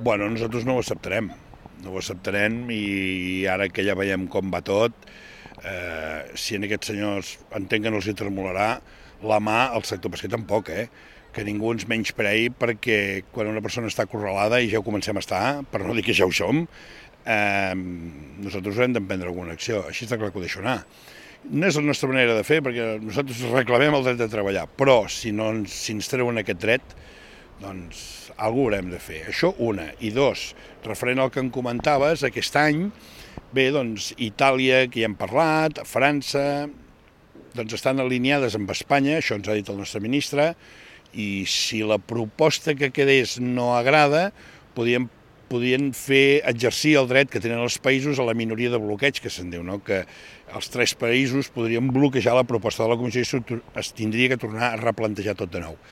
Bueno, nosaltres no ho acceptarem. No ho acceptarem i ara que ja veiem com va tot, si en aquests senyors entenc que no els hi tremolarà la mà al sector pesquer tampoc, que ningú ens menysprei perquè quan una persona està acorralada, i ja ho comencem a estar, per no dir que ja ho som, nosaltres haurem d'emprendre alguna acció, així està clar que ho deixo anar. No és la nostra manera de fer, perquè nosaltres reclamem el dret de treballar, però si ens treuen aquest dret, doncs alguna cosa haurem de fer. Això una. I dos, referent al que em comentaves, aquest any, bé, doncs Itàlia, que ja hem parlat, França, doncs estan alineades amb Espanya, això ens ha dit el nostre ministre, i si la proposta que quedés no agrada, podien exercir el dret que tenen els països a la minoria de bloqueig, que se'n diu, no? Que els 3 països podrien bloquejar la proposta de la Comissió i es tindria que tornar a replantejar tot de nou.